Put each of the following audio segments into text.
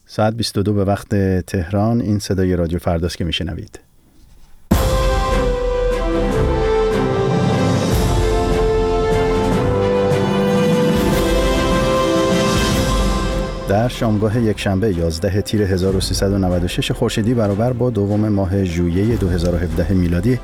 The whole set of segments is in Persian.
ساعت 22 به وقت تهران. این صدای رادیو فرداست که میشنوید. در شامگاه یکشنبه 11 تیر 1396 خورشیدی برابر با دوم ماه ژوئیه 2017 میلادی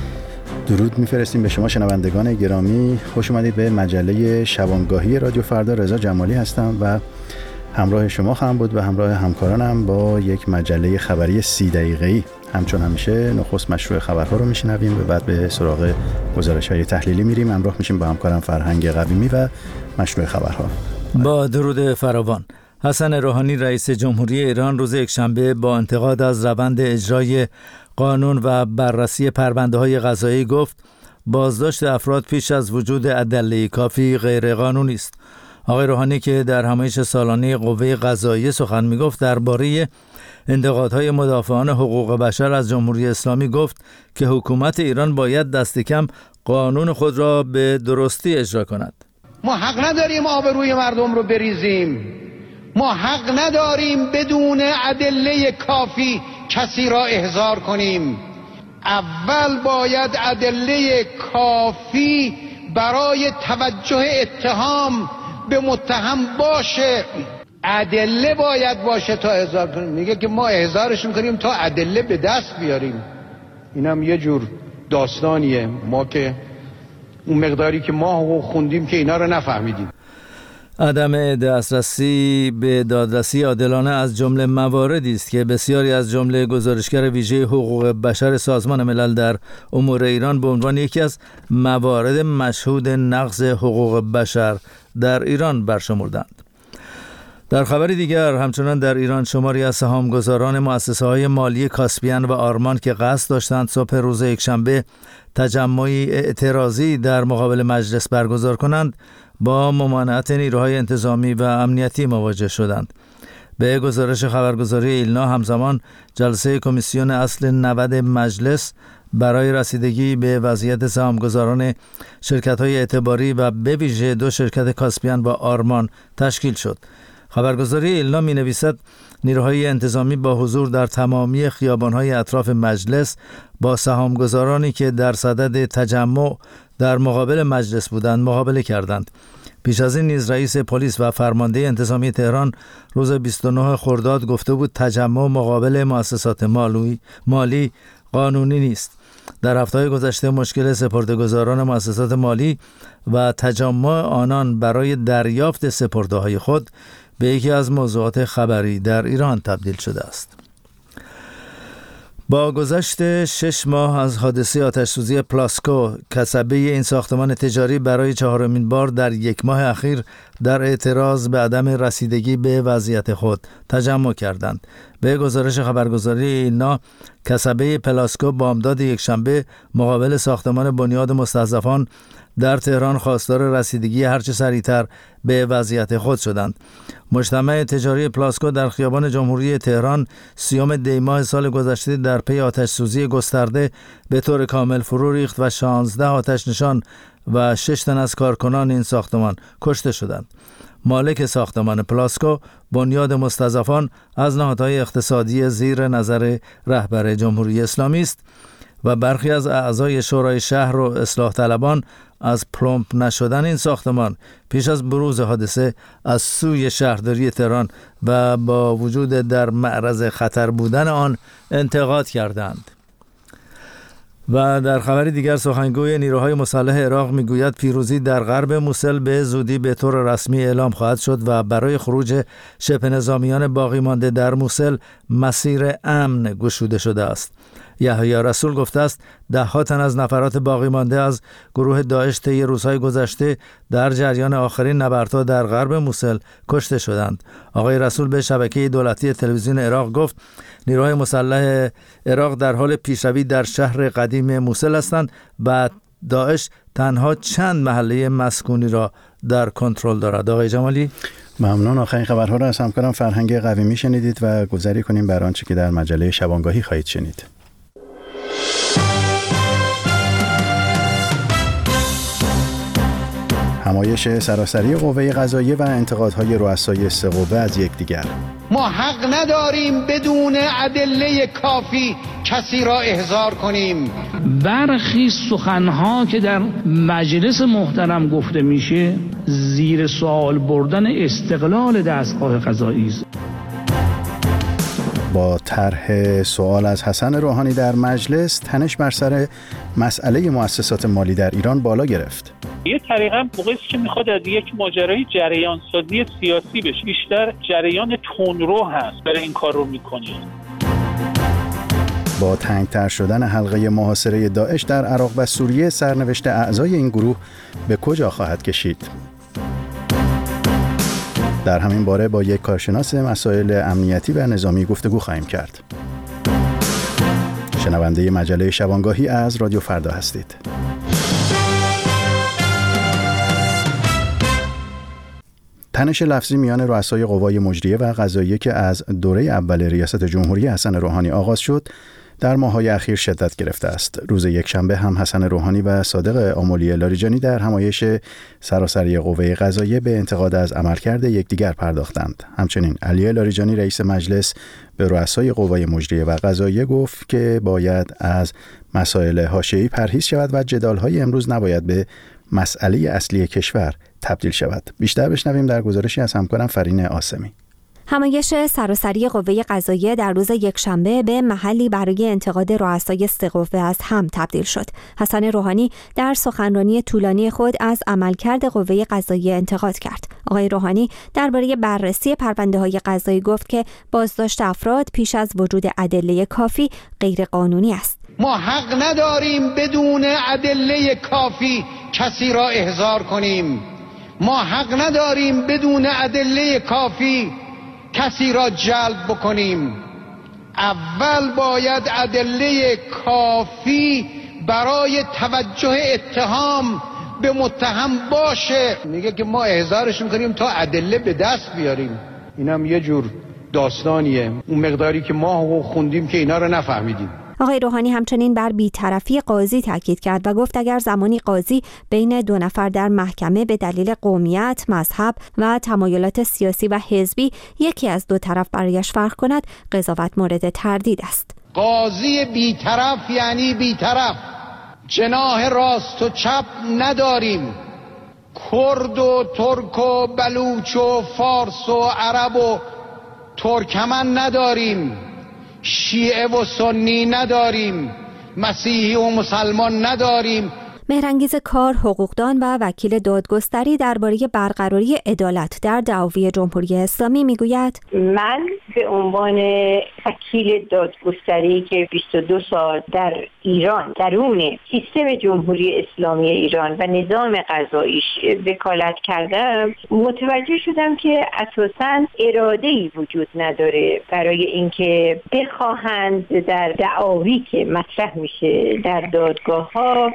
درود میفرستیم به شما شنوندگان گرامی. خوش اومدید به مجله شبانگاهی رادیو فردا. رضا جمالی هستم و همراه شما خواهم بود و همراه همکارانم با یک مجله خبری 30 دقیقه‌ای. همچون همیشه نخست مشروع خبرها رو میشنویم و بعد به سراغ گزارش‌های تحلیلی میریم. همراه میشیم با همکارم فرهنگ قویمی و مشروع خبرها. با درود فراوان. حسن روحانی رئیس جمهوری ایران روز یکشنبه با انتقاد از روند اجرای قانون و بررسی پرونده‌های قضایی گفت بازداشت افراد پیش از وجود ادله کافی غیر قانونی است. آقای روحانی که در همایش سالانه قوه قضاییه سخن میگفت درباره انتقادهای مدافعان حقوق بشر از جمهوری اسلامی گفت که حکومت ایران باید دست کم قانون خود را به درستی اجرا کند. ما حق نداریم آبروی مردم رو بریزیم. ما حق نداریم بدون ادله کافی کسی را احضار کنیم. اول باید ادله کافی برای توجه اتهام به متهم باشه. ادله باید باشه تا احضار کنیم. میگه که ما احضارش میکنیم تا ادله به دست بیاریم. اینم یه جور داستانیه. ما که اون مقداری که ما حقوق خوندیم که اینا رو نفهمیدیم. عدم دسترسی به دادرسی عادلانه از جمله مواردی است که بسیاری از جمله گزارشگر ویژه حقوق بشر سازمان ملل در امور ایران به عنوان یکی از موارد مشهود نقض حقوق بشر در ایران برشمردند. در خبر دیگر همچنان در ایران شماری از سهامگزاران مؤسسه‌های مالی کاسپیان و آرمان که قصد داشتند صبح روز یکشنبه تجمعی اعتراضی در مقابل مجلس برگزار کنند با ممانعت نیروهای انتظامی و امنیتی مواجه شدند. به گزارش خبرگزاری ایلنا همزمان جلسه کمیسیون اصل 90 مجلس برای رسیدگی به وضعیت سهامگزاران شرکت‌های اعتباری و به ویژه دو شرکت کاسپیان و آرمان تشکیل شد. خبرگزاری ایلنا می‌نویسد نیروهای انتظامی با حضور در تمامی خیابان‌های اطراف مجلس با سهامگزارانی که در صدد تجمع در مقابل مجلس بودند مقابله کردند. پیش از این نیز رئیس پلیس و فرمانده انتظامی تهران روز 29 خرداد گفته بود تجمع مقابل مؤسسات مالی قانونی نیست. در هفته‌های گذشته مشکل سپرده‌گذاران مؤسسات مالی و تجمع آنان برای دریافت سپرده‌های خود به یکی از موضوعات خبری در ایران تبدیل شده است. با گذشت 6 ماه از حادثه آتش‌سوزی پلاسکو، کسبه این ساختمان تجاری برای 4مین بار در یک ماه اخیر در اعتراض به عدم رسیدگی به وضعیت خود تجمع کردند. به گزارش خبرگزاری ایلنا، کسبه پلاسکو بامداد یکشنبه مقابل ساختمان بنیاد مستضعفان در تهران خواستار رسیدگی هرچه سریعتر به وضعیت خود شدند. مجتمع تجاری پلاسکو در خیابان جمهوری تهران 30 دی ماه سال گذشته در پی آتش‌سوزی گسترده به طور کامل فرو ریخت و 16 آتش نشان و 6 تن از کارکنان این ساختمان کشته شدند. مالک ساختمان پلاسکو بنیاد مستضعفان از نهادهای اقتصادی زیر نظر رهبر جمهوری اسلامی است و برخی از اعضای شورای شهر و اصلاح طلبان از پلمپ نشدن این ساختمان پیش از بروز حادثه از سوی شهرداری تهران و با وجود در معرض خطر بودن آن انتقاد کردند. و در خبر دیگر سخنگوی نیروهای مسلح عراق میگوید پیروزی در غرب موسل به زودی به طور رسمی اعلام خواهد شد و برای خروج شبه نظامیان باقی مانده در موسل مسیر امن گشوده شده است. یحیی رسول گفته است 10 تن از نفرات باقی مانده از گروه داعش طی روزهای گذشته در جریان آخرین نبردها در غرب موسل کشته شدند. آقای رسول به شبکه دولتی تلویزیون عراق گفت نیروهای مسلح عراق در حال پیشروی در شهر قدیم موسل هستند و داعش تنها چند محله مسکونی را در کنترل دارد. آقای جمالی، ممنون. آخرین خبرها را از همکارم فرهنگ قویمی شنیدید و گذری کنیم بر آنچه که در مجله شبانگاهی خواهید شنید. همایش سراسری قوه قضاییه و انتقادهای رؤسای سه قوه از یکدیگر. ما حق نداریم بدون ادله کافی کسی را احضار کنیم. برخی سخنها که در مجلس محترم گفته میشه زیر سوال بردن استقلال دستگاه قضایی است. با طرح سوال از حسن روحانی در مجلس، تنش بر سر مسئله مؤسسات مالی در ایران بالا گرفت. یه طریقا موقعی که میخواد از یک ماجرای جریان سازی سیاسی بشه، بیشتر جریان تندرو هست برای این کار رو میکنه. با تنگتر شدن حلقه محاصره داعش در عراق و سوریه، سرنوشت اعضای این گروه به کجا خواهد کشید؟ در همین باره با یک کارشناس مسائل امنیتی و نظامی گفتگو خواهیم کرد. شنونده مجله شبانگاهی از رادیو فردا هستید. تنش لفظی میان رؤسای قوای مجریه و قضاییه که از دوره اول ریاست جمهوری حسن روحانی آغاز شد، در ماه‌های اخیر شدت گرفته است. روز یکشنبه هم حسن روحانی و صادق آملی لاریجانی در همایش سراسری قوه قضاییه به انتقاد از عملکرد یکدیگر پرداختند. همچنین علی لاریجانی رئیس مجلس به رؤسای قوای مجریه و قضاییه گفت که باید از مسائل حاشیه‌ای پرهیز شود و جدال‌های امروز نباید به مسئله اصلی کشور تبدیل شود. بیشتر بشنویم در گزارشی از همکارم فرین آسمی. همایش سراسری قوه قضاییه در روز یکشنبه به محلی برای انتقاد رؤسای سه قوه از هم تبدیل شد. حسن روحانی در سخنرانی طولانی خود از عملکرد قوه قضاییه انتقاد کرد. آقای روحانی درباره بررسی پرونده‌های قضایی گفت که بازداشت افراد پیش از وجود ادله کافی غیر قانونی است. ما حق نداریم بدون ادله کافی کسی را احضار کنیم. ما حق نداریم بدون ادله کافی کسی را جلب بکنیم. اول باید ادله کافی برای توجه اتهام به متهم باشه. میگه که ما احضارش میکنیم تا ادله به دست بیاریم. اینم یه جور داستانیه. اون مقداری که ما حقوق خوندیم که اینا رو نفهمیدیم. آقای روحانی همچنین بر بی‌طرفی قاضی تاکید کرد و گفت اگر زمانی قاضی بین دو نفر در محکمه به دلیل قومیت، مذهب و تمایلات سیاسی و حزبی یکی از دو طرف برایش فرق کند، قضاوت مورد تردید است. قاضی بی‌طرف یعنی بی‌طرف. جناح راست و چپ نداریم. کرد و ترک و بلوچ و فارس و عرب و ترکمن نداریم. شیعه و سنی نداریم. مسیحی و مسلمان نداریم. مهرانگیز کار، حقوقدان و وکیل دادگستری درباره برقراری عدالت در دعاوی جمهوری اسلامی میگوید: من به عنوان وکیل دادگستری که 22 سال در ایران درون سیستم جمهوری اسلامی ایران و نظام قضاییش وکالت کردم، متوجه شدم که اساساً اراده‌ای وجود نداره برای اینکه بخواهند در دعاوی که مطرح میشه در دادگاه‌ها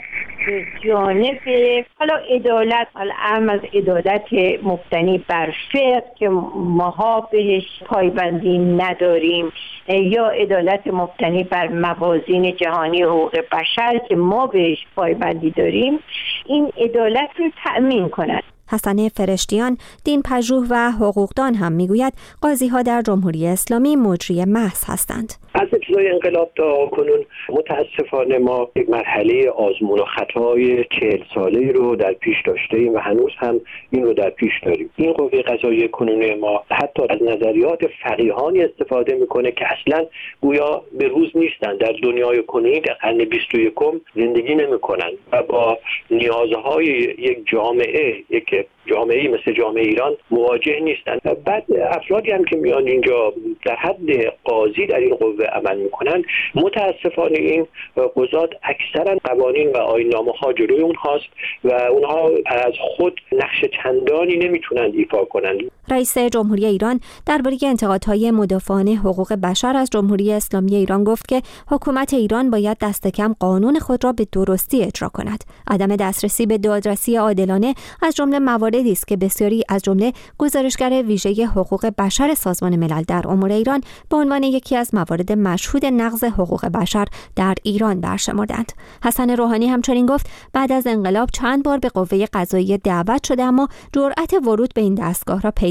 جانب حالا عدالت، حالا از عدالت مبتنی بر فقه که ماها بهش پایبندی نداریم، یا عدالت مبتنی بر موازین جهانی حقوق بشر که ما بهش پایبندی داریم، این عدالت رو تأمین کنند. حسن فرشتیان، دین پژوه و حقوقدان هم میگوید قاضی‌ها در جمهوری اسلامی مجری محض هستند. از ابتدای انقلاب تا کنون متاسفانه ما یک مرحله آزمون و خطای 40 ساله‌ای رو در پیش داشتیم و هنوز هم این رو در پیش داریم. این قوه قضاییه کنونی ما حتی از نظریات فقیهانی استفاده میکنه که اصلا گویا به روز نیستن، در دنیای کنونی در قرن 21 زندگی نمیکنن و با نیازهای یک جامعه‌ای مثل جامعه ایران مواجه نیستن. بعد افرادی هم که میان اینجا در حد قاضی در این قوه عمل میکنن، متاسفانه این قضات اکثرا قوانین و آیین‌نامه‌ها جلوی اونهاست و اونها از خود نقش چندانی نمیتونن ایفا کنند. رئیس جمهوری ایران درباره انتقادهای مدافعان حقوق بشر از جمهوری اسلامی ایران گفت که حکومت ایران باید دست کم قانون خود را به درستی اجرا کند. عدم دسترسی به دادرسی عادلانه از جمله مواردی است که بسیاری از جمله گزارشگر ویژه حقوق بشر سازمان ملل در امور ایران به عنوان یکی از موارد مشهود نقض حقوق بشر در ایران برشمردند. حسن روحانی همچنین گفت بعد از انقلاب چند بار به قوه قضاییه دعوت شده اما جرأت ورود به این دستگاه را پیدا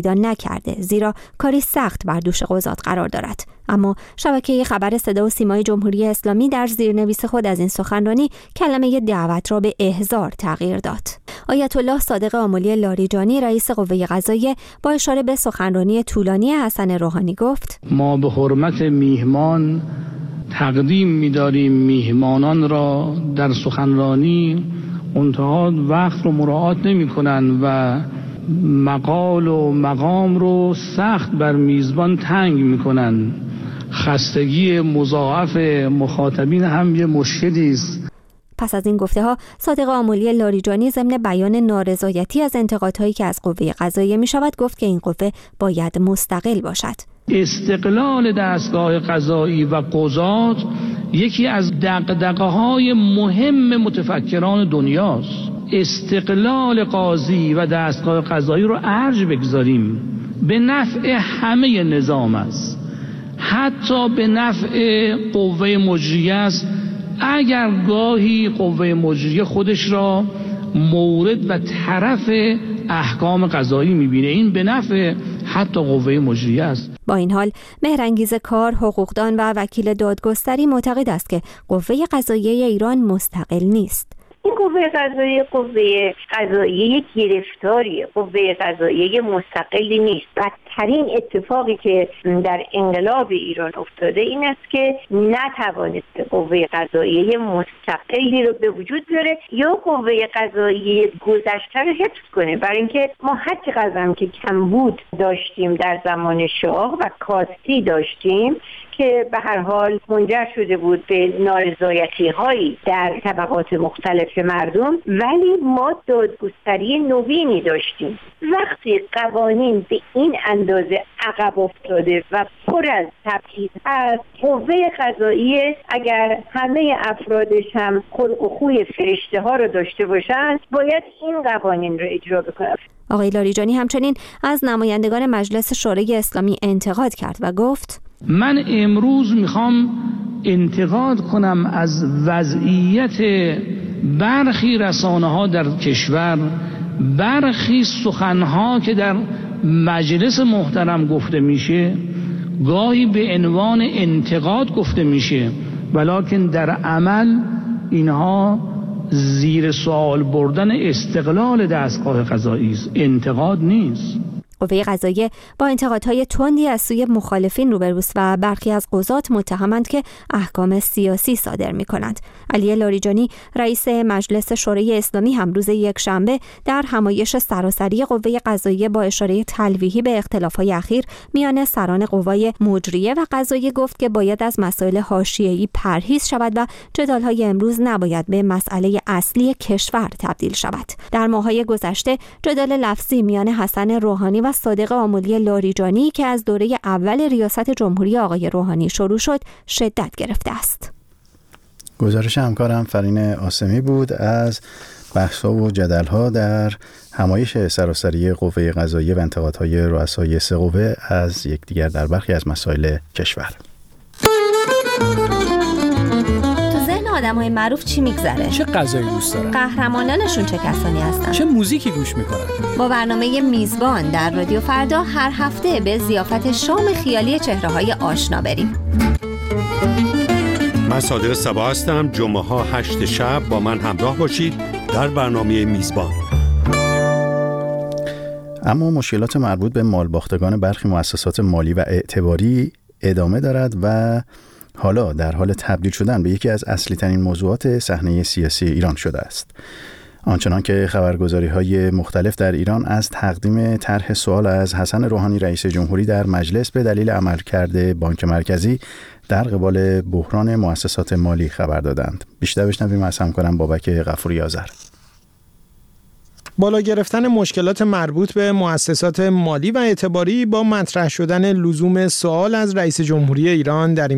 پیدا نکرده، زیرا کاری سخت بر دوش قضات قرار دارد. اما شبکه خبر صدا و سیمای جمهوری اسلامی در زیرنویس خود از این سخنرانی کلمه دعوت را به احضار تغییر داد. آیت الله صادق آملی لاریجانی رئیس قوه قضاییه با اشاره به سخنرانی طولانی حسن روحانی گفت: ما به حرمت میهمان تقدیم می‌داریم میهمانان را در سخنرانی منتها وقت رو مراعات نمی‌کنند و مقال و مقام رو سخت بر میزبان تنگ می‌کنند. خستگی مضاعف مخاطبین هم یه مشکلی است. پس از این گفته‌ها صادق آملی لاریجانی ضمن بیان نارضایتی از انتقادهایی که از قوه قضاییه می‌شود گفت که این قوه باید مستقل باشد. استقلال دستگاه قضایی و قضات یکی از دغدغه‌های مهم متفکران دنیاست. استقلال قاضی و دستگاه قضایی رو ارج بگذاریم به نفع همه نظام است، حتی به نفع قوه مجریه است، اگر گاهی قوه مجریه خودش را مورد و طرف احکام قضایی می‌بینه. این به نفع حتی قوه مجریه است. با این حال مهرانگیز کار، حقوقدان و وکیل دادگستری معتقد است که قوه قضاییه ایران مستقل نیست. این قوه قضاییه گرفتاریه، قوه قضاییه مستقلی نیست. بدترین اتفاقی که در انقلاب ایران افتاده این است که نتوانسته قوه قضاییه مستقلی رو به وجود بیاره یا قوه قضاییه گذشته رو حفظ کنه، برای اینکه ما هر چقدر که کمبود داشتیم در زمان شاه و کاستی داشتیم که به هر حال منجر شده بود به نارضایتی‌هایی در طبقات مختلف مردم، ولی ما دادگستری نوینی داشتیم. وقتی قوانین به این اندازه عقب افتاده و پر از تبعیض هست، قوه قضاییه اگر همه افرادش هم خلق و خوی فرشته ها رو داشته باشند باید این قوانین رو اجرا بکنند. آقای لاریجانی همچنین از نمایندگان مجلس شورای اسلامی انتقاد کرد و گفت: من امروز میخوام انتقاد کنم از وضعیت برخی رسانه‌ها در کشور، برخی سخنها که در مجلس محترم گفته میشه گاهی به عنوان انتقاد گفته میشه، ولکن در عمل اینها زیر سوال بردن استقلال دستگاه قضایی است، انتقاد نیست. قوه قضاییه با انتقادهای تندی از سوی مخالفین روبروست و برخی از قضات متهمند که احکام سیاسی صادر می‌کنند. علی لاریجانی رئیس مجلس شورای اسلامی هم روز یکشنبه در همایش سراسری قوه قضاییه با اشاره تلویحی به اختلاف‌های اخیر میان سران قوای مجریه و قضاییه گفت که باید از مسائل حاشیه‌ای پرهیز شود و جدال‌های امروز نباید به مسئله اصلی کشور تبدیل شود. در ماه‌های گذشته جدال لفظی میان حسن روحانی و صادق آملی لاریجانی که از دوره اول ریاست جمهوری آقای روحانی شروع شد شدت گرفته است. گزارش همکارم فرین آسمی بود از بحث‌ها و جدل‌ها در همایش سراسری قوه قضاییه و انتقادهای رؤسای سه قوه از یکدیگر در برخی از مسائل کشور. آدم‌های معروف چی میگذره؟ چه غذایی دوست دارن؟ قهرمانانشون چه کسانی هستن؟ چه موزیکی گوش میکنن؟ با برنامه میزبان در رادیو فردا هر هفته به ضیافت شام خیالی چهره‌های آشنا بریم. من صادق صبا هستم. جمعه‌ها 8 شب با من همراه باشید در برنامه میزبان. اما مشکلات مربوط به مالباختگان برخی مؤسسات مالی و اعتباری ادامه دارد و حالا در حال تبدیل شدن به یکی از اصلی ترین موضوعات صحنه سیاسی ایران شده است. آنچنان که خبرگزاری‌های مختلف در ایران از تقدیم طرح سوال از حسن روحانی رئیس جمهوری در مجلس به دلیل عملکرد بانک مرکزی در قبال بحران مؤسسات مالی خبر دادند. بیشتر بشنویم از همکارم بابک غفوری آذر. بالا گرفتن مشکلات مربوط به مؤسسات مالی و اعتباری با مطرح شدن لزوم سوال از رئیس جمهوری ایران در این باره.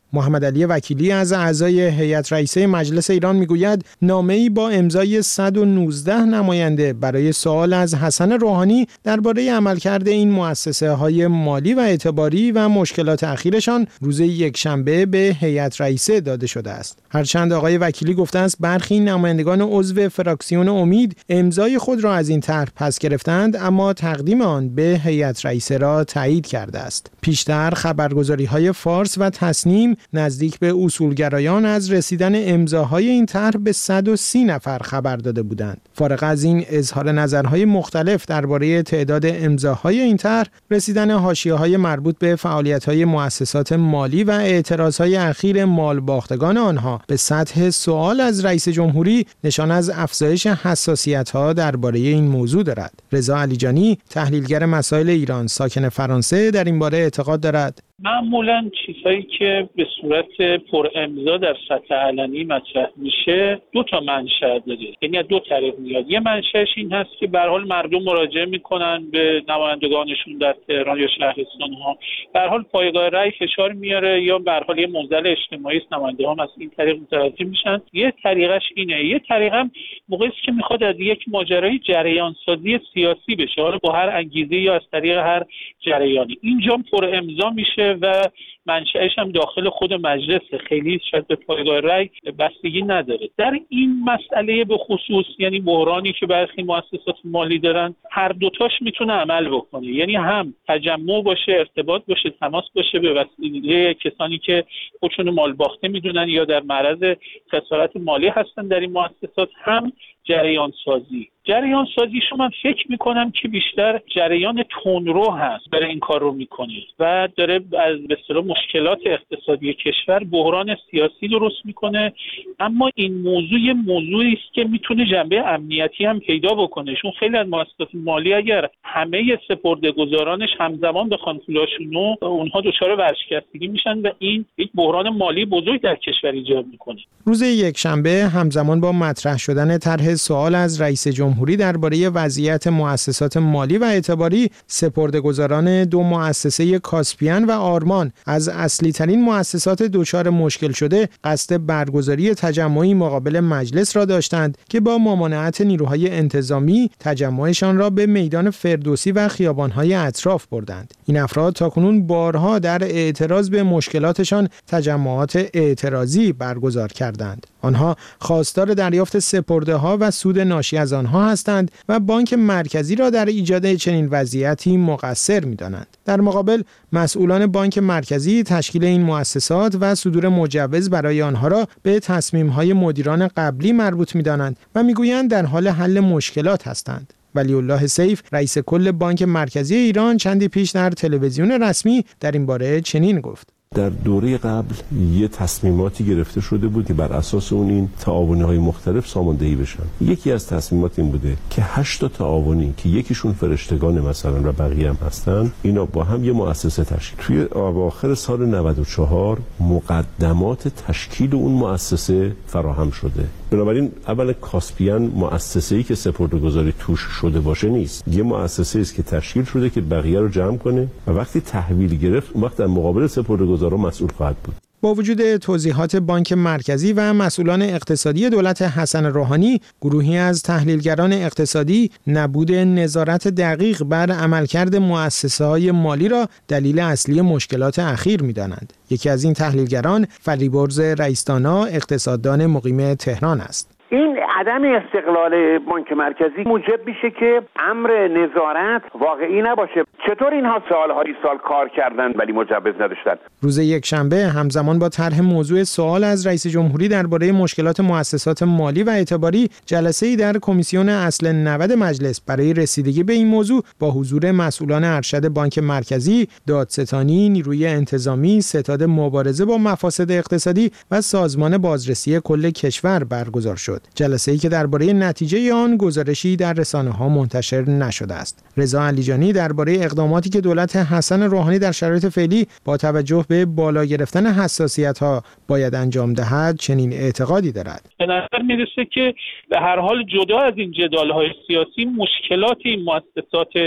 محمد علی وکیلی از اعضای هیئت رئیسه مجلس ایران میگوید نامه‌ای با امضای 119 نماینده برای سوال از حسن روحانی درباره عملکرد این مؤسسه‌های مالی و اعتباری و مشکلات اخیرشان روز یکشنبه به هیئت رئیسه داده شده است. هرچند آقای وکیلی گفته است برخی نمایندگان عضو فراکسیون امید امضای خود را از این طرح پس گرفتند، اما تقدیم آن به هیئت رئیسه را تایید کرده است. پیشتر خبرگزاری‌های فارس و تسنیم نزدیک به اصولگرایان از رسیدن امضاهای این طرح به 130 نفر خبر داده بودند. فارغ از این اظهار نظرهای مختلف درباره تعداد امضاهای این طرح، رسیدن حاشیه‌های مربوط به فعالیت‌های مؤسسات مالی و اعتراضهای اخیر مالباختگان آنها به سطح سوال از رئیس جمهوری نشان از افزایش حساسیت‌ها درباره این موضوع دارد. رضا علیجانی، تحلیلگر مسائل ایران ساکن فرانسه، در این باره اعتقاد دارد معمولا چیزهایی که به صورت پر امضا در سطح علنی مطرح میشه دو تا منشأ داره، یعنی دو طریق میاد. یه منشأش این هست که به هر حال مردم مراجعه میکنن به نمایندگانشون در تهران یا شهرستان ها، به هر حال پایگاه رأی فشار میاره یا به هر حال یه معضل اجتماعی است، نماینده هم از این طریق متوجه میشن. یه طریقش اینه. یه طریقم موقعی که میخواد از یک ماجرای جریان سازی سیاسی بشه، حالا با هر انگیزه یا از طریق هر جریانی. اینجا پر امضا میشه و منشأش هم داخل خود مجلس، خیلی شاید به پایگاه رأی بستگی نداره. در این مسئله به خصوص، یعنی بحرانی که برخی مؤسسات مالی دارن، هر دوتاش میتونه عمل بکنه. یعنی هم تجمع باشه، ارتباط باشه، تماس باشه به وسیله کسانی که خودشون مال باخته میدونن یا در معرض خسارت مالی هستن در این مؤسسات، هم جریان سازیشو من فکر میکنم که بیشتر جریان تندرو هست برای این کار رو میکنه و داره از به اصطلاح مشکلات اقتصادی کشور بحران سیاسی درست میکنه. اما این موضوعی است که میتونه جنبه امنیتی هم پیدا بکنه، چون خیلی از مؤسسات مالی اگر همه سپرده‌گذارانش همزمان بخوان پولاشونو، اونها دچار ورشکستگی میشن و این یک بحران مالی بزرگ در کشور ایجاد میکنه. روز یکشنبه همزمان با مطرح شدن طرح سوال از رئیس جمهوری درباره وضعیت مؤسسات مالی و اعتباری، سپرده‌گذاران دو مؤسسه کاسپیان و آرمان از اصلی ترین مؤسسات دچار مشکل شده قصد برگزاری تجمعی مقابل مجلس را داشتند که با ممانعت نیروهای انتظامی تجمعشان را به میدان فردوسی و خیابان‌های اطراف بردند. این افراد تاکنون بارها در اعتراض به مشکلاتشان تجمعات اعتراضی برگزار کردند. آنها خواستار دریافت سپرده‌ها و سود ناشی از آنها هستند و بانک مرکزی را در ایجاد چنین وضعیتی مقصر می‌دانند. در مقابل مسئولان بانک مرکزی تشکیل این مؤسسات و صدور مجوز برای آنها را به تصمیم‌های مدیران قبلی مربوط می‌دانند و می‌گویند در حال حل مشکلات هستند. ولی الله سیف، رئیس کل بانک مرکزی ایران، چندی پیش در تلویزیون رسمی در این باره چنین گفت: در دوره قبل یه تصمیماتی گرفته شده بود که بر اساس اون این تعاونی‌های مختلف ساماندهی بشن. یکی از تصمیمات این بوده که 8 تا تعاونی که یکیشون فرشتگان مثلا و بقیه هم هستن، اینا با هم یه مؤسسه تشکیل. توی اواخر سال 94 مقدمات تشکیل اون مؤسسه فراهم شده. بنابراین اول کاسپیان مؤسسه‌ای که سپرده‌گذاری توش شده باشه نیست. یه مؤسسه‌ای است که تشکیل شده که بقیه رو جمع کنه و وقتی تحویل گرفت اون وقت در مقابل سپرده‌گذارا مسئول خواهد بود. با وجود توضیحات بانک مرکزی و مسئولان اقتصادی دولت حسن روحانی، گروهی از تحلیلگران اقتصادی نبود نظارت دقیق بر عملکرد مؤسسه‌های مالی را دلیل اصلی مشکلات اخیر می‌دانند. یکی از این تحلیلگران فریبرز رئیس‌دانا، اقتصاددان مقیم تهران است. این عدم استقلال بانک مرکزی موجب میشه که امر نظارت واقعی نباشه. چطور اینها سالهای سال کار کردن ولی مجوز نداشتن؟ روز یکشنبه همزمان با طرح موضوع سوال از رئیس جمهوری درباره مشکلات مؤسسات مالی و اعتباری، جلسه‌ای در کمیسیون اصل 90 مجلس برای رسیدگی به این موضوع با حضور مسئولان ارشد بانک مرکزی، دادستانی، نیروی انتظامی، ستاد مبارزه با مفاسد اقتصادی و سازمان بازرسی کل کشور برگزار شد. جلسه‌ای که درباره نتیجه آن گزارشی در رسانه‌ها منتشر نشده است. رضا علیجانی درباره اقداماتی که دولت حسن روحانی در شرایط فعلی با توجه به بالا گرفتن حساسیت‌ها باید انجام دهد چنین اعتقادی دارد. به نظر میرسه که به هر حال جدا از این جدال‌های سیاسی، مشکلات این مؤسسات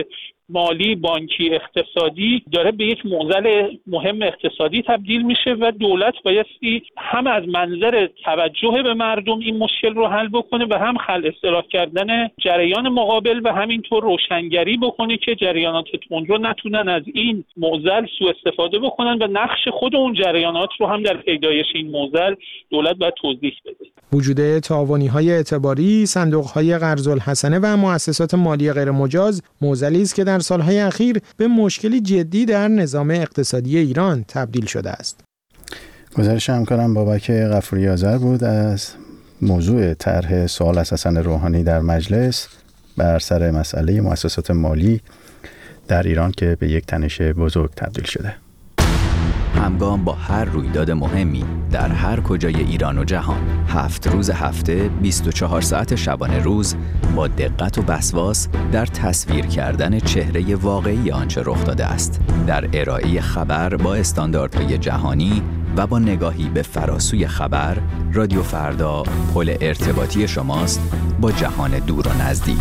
مالی، بانکی، اقتصادی داره به یک معضل مهم اقتصادی تبدیل میشه و دولت بایستی هم از منظر توجه به مردم این مشکل رو حل بکنه و هم اصلاح کردن جریان مقابل و همینطور روشنگری بکنه که جریانات تندرو نتونن از این معضل سوء استفاده بکنن و نقش خود اون جریانات رو هم در پیدایش این معضل دولت باید توضیح بده. وجود تعاونی‌های اعتباری، صندوق‌های قرض الحسنه و مؤسسات مالی غیر مجاز معضلی است که در سال‌های اخیر به مشکلی جدی در نظام اقتصادی ایران تبدیل شده است. گزارش همکارم بابک غفوری آذر بود از موضوع طرح سوال از حسن روحانی در مجلس بر سر مسئله مؤسسات مالی در ایران که به یک تنش بزرگ تبدیل شده. همگام با هر رویداد مهمی در هر کجای ایران و جهان، 7 روز هفته، 24 ساعت شبانه روز، با دقت و وسواس در تصویر کردن چهره واقعی آنچه رخ داده است، در ارائه خبر با استانداردهای جهانی و با نگاهی به فراسوی خبر، رادیو فردا پل ارتباطی شماست با جهان دور و نزدیک.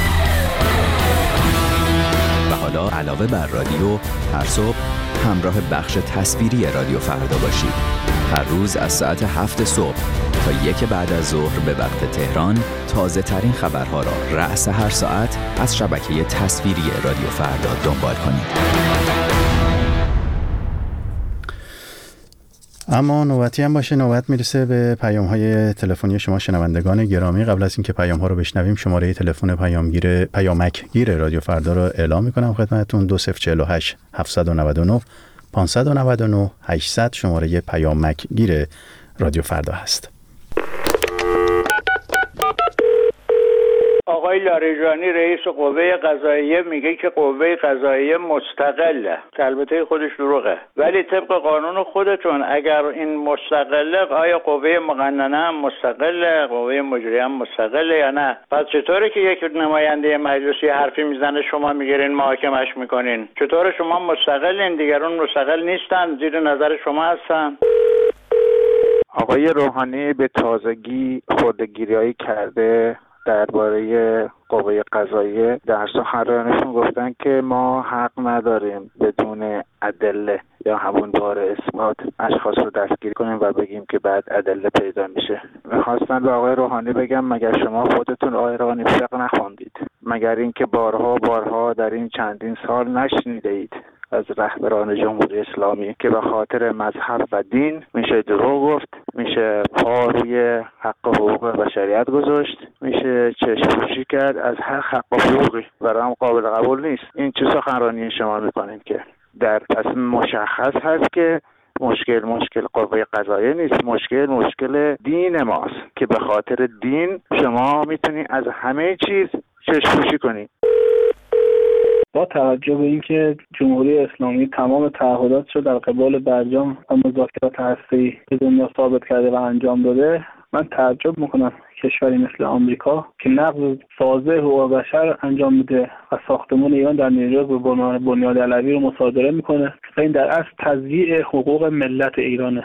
و حالا علاوه بر رادیو، هر صبح همراه بخش تصویری رادیو فردا باشید. هر روز از ساعت 7 صبح تا 1 بعد از ظهر به وقت تهران، تازه ترین خبرها را رأس هر ساعت از شبکه تصویری رادیو فردا دنبال کنید. اما نوبتی هم باشه، نوبت میرسه به پیام‌های تلفنی شما شنوندگان گرامی. قبل از اینکه پیام‌ها رو بشنویم، شماره تلفن پیامک گیر رادیو فردا رو اعلام می‌کنم خدمتتون. 2048 799 599 800 شماره پیامک گیر رادیو فردا هست. آقای لاریجانی رئیس قوه قضاییه میگه که قوه قضاییه مستقله، البته خودش دروغه، ولی طبق قانون خودتون اگر این مستقله، آیا قوه مقننه هم مستقله، قوه مجریه هم مستقله یا نه؟ پس چطوره که یک نماینده مجلسی حرفی میزنه شما میگیرین محاکمش میکنین؟ چطوره شما مستقلین دیگران مستقل نیستن، زیر نظر شما هستن؟ آقای روحانی به تازگی خرده‌گیری‌هایی کرده درباره قوه قضاییه. در سخنرانیشون گفتن که ما حق نداریم بدون ادله یا همون بار اثبات اشخاص رو دستگیر کنیم و بگیم که بعد ادله پیدا میشه. میخواستن به آقای روحانی بگم مگر شما خودتون آقای روحانی فقه نخوندید؟ مگر اینکه بارها در این چندین سال نشنیده اید از رهبران جمهوری اسلامی که به خاطر مذهب و دین میشه دروغ گفت، میشه پا روی حق و حقوق بشریت گذاشت، میشه چشم‌پوشی کرد از هر حق و حقوقی؟ برام قابل قبول نیست. این چه سخنرانی شما میکنین که در تصمیم مشخص هست که مشکل قوه قضاییه نیست، مشکل دین ماست که به خاطر دین شما میتونید از همه چیز چشم‌پوشی کنید. با توجه به اینکه جمهوری اسلامی تمام تعهداتش رو در قبال برجام و مذاکرات هسته‌ای به دنیا ثابت کرده و انجام داده، من تعجب میکنم کشوری مثل آمریکا که نقض سازه حقوق بشر انجام میده و ساختمان ایران در نیویورک به بنیاد علوی رو مصادره میکنه و این در اصل تضییع حقوق ملت ایرانه.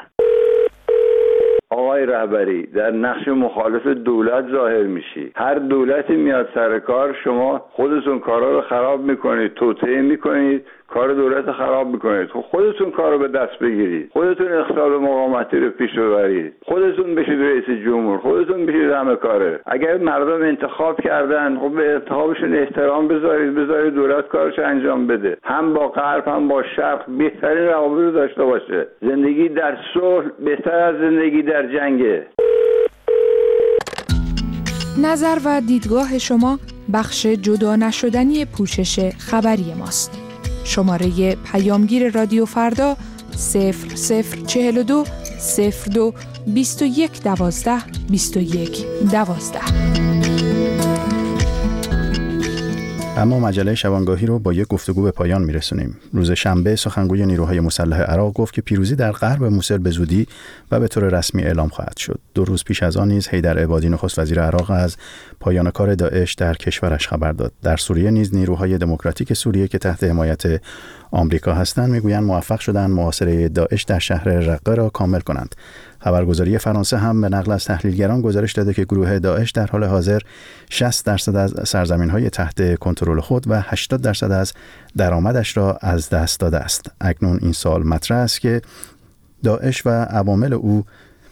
آقای رهبری در نقش مخالف دولت ظاهر میشی. هر دولتی میاد سر کار شما خودتون کارا رو خراب میکنید، توطئه میکنید، کار دولت خراب میکنید. خودتون کارو به دست بگیرید، خودتون اقتصاد مقاومتی رو پیش ببرید، خودتون بشید رئیس جمهور، خودتون بشید همه کاره. اگر مردم انتخاب کردن خب به انتخابشون احترام بذارید دولت کارش انجام بده، هم با غرب هم با شرق بهترین روابط رو داشته باشه. زندگی در صلح بهتر از زندگی در جنگه. نظر و دیدگاه شما بخش جدا نشدنی پوشش خبری ماست. شماره پیامگیر رادیو فردا 0042 02 21 12 21 12. اما مجله شبانگاهی رو با یک گفتگو به پایان میرسونیم. روز شنبه سخنگوی نیروهای مسلح عراق گفت که پیروزی در غرب موصل به زودی و به طور رسمی اعلام خواهد شد. 2 روز پیش از آن نیز حیدر عبادی نخست وزیر عراق از پایان کار داعش در کشورش خبر داد. در سوریه نیز نیروهای دموکراتیک سوریه که تحت حمایت آمریکا هستند میگویند موفق شدند محاصره داعش در شهر رقه را کامل کنند. خبرگزاری فرانسه هم به نقل از تحلیلگران گزارش داده که گروه داعش در حال حاضر 60% از سرزمین‌های تحت کنترل خود و 80% از درآمدش را از دست داده است. اکنون این سوال مطرح است که داعش و عوامل او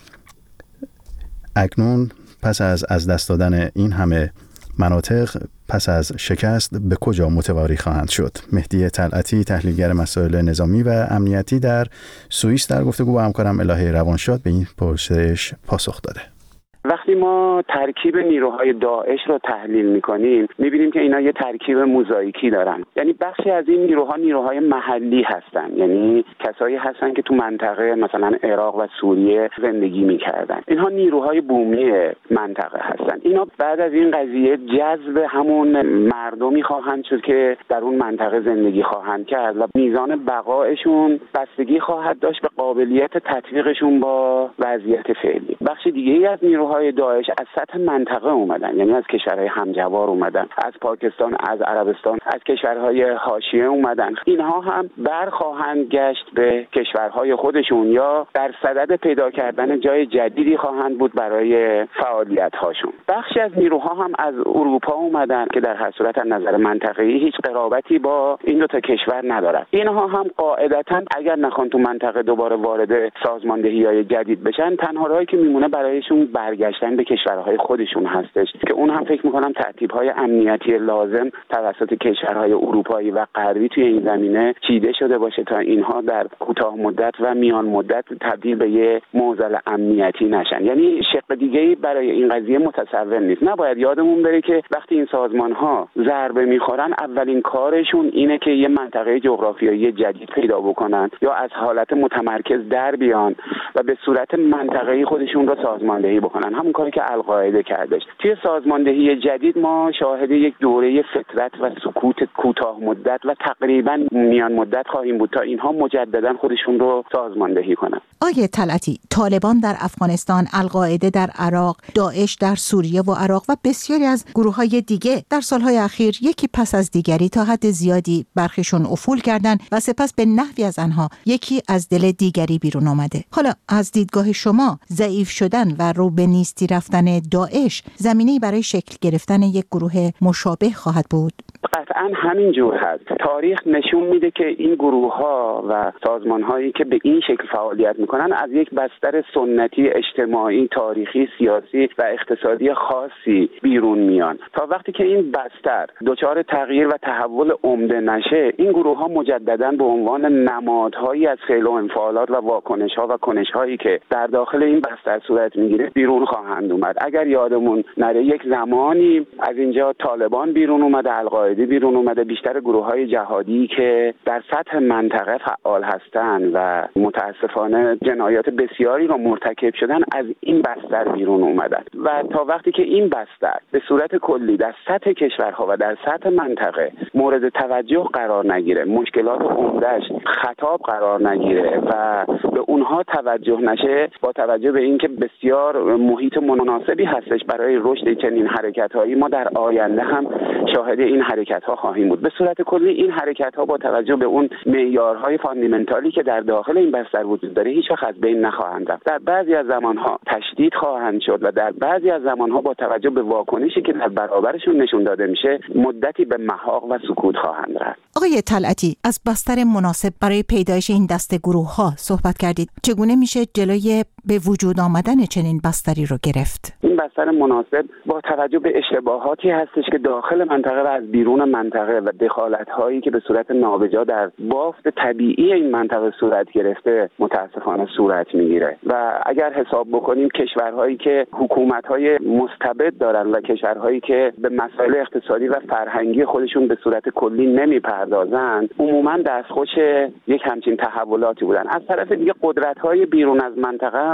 اکنون پس از دست دادن این همه مناطق، پس از شکست، به کجا متواری خواهند شد؟ مهدی طلعتی، تحلیلگر مسائل نظامی و امنیتی در سوئیس، در گفتگو با همکارم الهه روانشاد به این پرسش پاسخ داده. وقتی ما ترکیب نیروهای داعش رو تحلیل می‌کنیم می‌بینیم که اینا یه ترکیب موزاییکی دارن. یعنی بخشی از این نیروها نیروهای محلی هستن، یعنی کسایی هستن که تو منطقه مثلا عراق و سوریه زندگی می‌کردن. اینها نیروهای بومی منطقه هستن. اینا بعد از این قضیه جذب همون مردمی خواهند شد که در اون منطقه زندگی خواهند کرد و میزان بقایشون بستگی خواهد داشت به قابلیت تطبیقشون با وضعیت فعلی. بخش دیگه‌ای از نیروهای داعش از سطح منطقه اومدن، یعنی از کشورهای همجوار اومدن، از پاکستان، از عربستان، از کشورهای حاشیه اومدن. اینها هم برخواهند گشت به کشورهای خودشون یا در صدد پیدا کردن جای جدیدی خواهند بود برای فعالیت هاشون. بخشی از نیروها هم از اروپا اومدن که در هر صورت از نظر منطقه‌ای هیچ قرابتی با این دو تا کشور ندارن. اینها هم قاعدتاً اگر نخوان تو منطقه دوباره وارد سازماندهی‌های جدید بشن، تنها راهی که میمونه برایشون برگشتن به کشورهای خودشون هستش که اون هم فکر میکنم ترتیب‌های امنیتی لازم توسط کشورهای اروپایی و غربی توی این زمینه چیده شده باشه تا اینها در کوتاه مدت و میان مدت تبدیل به یه معضل امنیتی نشن. یعنی شق دیگه‌ای برای این قضیه متصور نیست. نباید یادمون بره که وقتی این سازمان‌ها ضربه میخورن اولین کارشون اینه که یه منطقه جغرافیایی جدید پیدا بکنن یا از حالت متمرکز در بیان و به صورت منطقه‌ای خودشون رو سازماندهی بکنن. همون کاری که القاعده کردش. توی سازماندهی جدید ما شاهد یک دوره فترت و سکوت کوتاه مدت و تقریبا میان مدت خواهیم بود تا اینها مجددا خودشون رو سازماندهی کنن. آقای طلعتی، طالبان در افغانستان، القاعده در عراق، داعش در سوریه و عراق و بسیاری از گروه‌های دیگه در سالهای اخیر یکی پس از دیگری تا حد زیادی برخیشون افول کردن و سپس به نحوی از آنها یکی از دل دیگری بیرون آمده. حالا از دیدگاه شما ضعیف شدن و رو به نیستی رفتن داعش زمینه‌ای برای شکل گرفتن یک گروه مشابه خواهد بود؟ قطعاً همین جور هست. تاریخ نشون میده که این گروه‌ها و سازمان‌هایی که به این شکل فعالیت میکنن از یک بستر سنتی، اجتماعی، تاریخی، سیاسی و اقتصادی خاصی بیرون میان. تا وقتی که این بستر دچار تغییر و تحول عمده نشه، این گروه‌ها مجدداً به عنوان نمادهایی از فعل و انفعالات و واکنش‌ها و کنش‌هایی که در داخل این بستر صورت میگیره بیرون خواهند اومد. اگر یادمون نره یک زمانی از اینجا طالبان بیرون اومده، القاعده بیرون اومده، بیشتر گروه‌های جهادی که در سطح منطقه فعال هستند و متاسفانه جنایات بسیاری را مرتکب شدن از این بستر بیرون اومدن و تا وقتی که این بستر به صورت کلی در سطح کشورها و در سطح منطقه مورد توجه قرار نگیره، مشکلات عمده‌اش خطاب قرار نگیره و به اونها توجه نشه، با توجه به اینکه بسیار محیط مناسبی هستش برای رشد چنین حرکت‌هایی، ما در آینده هم شاهد این حرکت‌ها خواهیم بود. به صورت کلی این حرکت‌ها با توجه به اون معیارهای فاندامنتالی که در داخل این بستر وجود داره هیچ وقت از بین نخواهند رفت. در بعضی از زمان‌ها تشدید خواهند شد و در بعضی از زمان‌ها با توجه به واکنشی که در برابرشون نشون داده میشه مدتی به محاق و سکوت خواهند رفت. آقای طلعتی، از بستر مناسب برای پیدایش این دسته گروه‌ها صحبت کردید. چگونه میشه جلوی به وجود آمدن چنین بستری رو گرفت؟ این بستر مناسب با توجه به اشتباهاتی هستش که داخل منطقه و از بیرون منطقه و دخالت‌هایی که به صورت نابجا در بافت طبیعی این منطقه صورت گرفته متاسفانه صورت میگیره و اگر حساب بکنیم کشورهایی که حکومت‌های مستبد دارن و کشورهایی که به مسائل اقتصادی و فرهنگی خودشون به صورت کلی نمیپردازن عموماً دستخوش یک همچین تحولاتی بودن. از طرف دیگه قدرت‌های بیرون از منطقه هم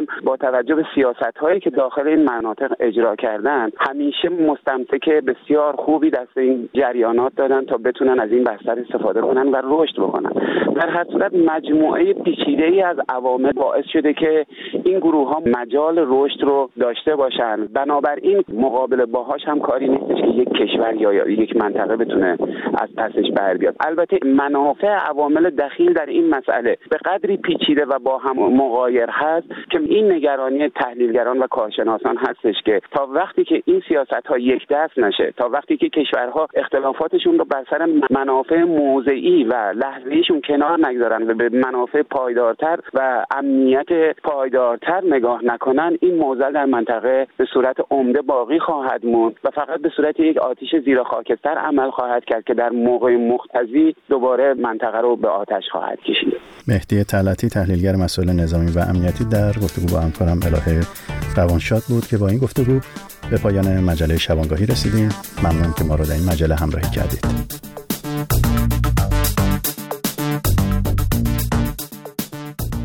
هم با توجه به سیاست‌هایی که داخل این مناطق اجرا کردن همیشه مستمسک بسیار خوبی دست این جریانات دادن تا بتونن از این بستر استفاده کنن و رشد بکنن. در هر صورت مجموعه پیچیده‌ای از عوامل باعث شده که این گروه‌ها مجال رشد رو داشته باشن. بنابراین مقابله باهاش هم کاری نیستش که یک کشور یا یک منطقه بتونه از پسش بر بیاد. البته منافع عوامل دخیل در این مسئله به قدری پیچیده و با هم مغایر هست که این نگرانی تحلیلگران و کارشناسان هستش که تا وقتی که این سیاست‌ها یک دست نشه، تا وقتی که کشورها اختلافاتشون رو بر سر منافع موضعی و لحظه‌ایشون کنار نگذارن و به منافع پایدارتر و امنیت پایدارتر نگاه نکنن، این معضل در منطقه به صورت عمده باقی خواهد موند و فقط به صورت یک آتش زیر خاکستر عمل خواهد کرد که در موقع مقتضی دوباره منطقه رو به آتش خواهد کشید. مهدی طلعتی، تحلیلگر مسائل نظامی و امنیتی، در گفتگو با همکارم الهه روانشاد بود که با این گفتگو به پایان مجله شبانگاهی رسیدیم. ممنون که ما رو در این مجله همراهی کردید.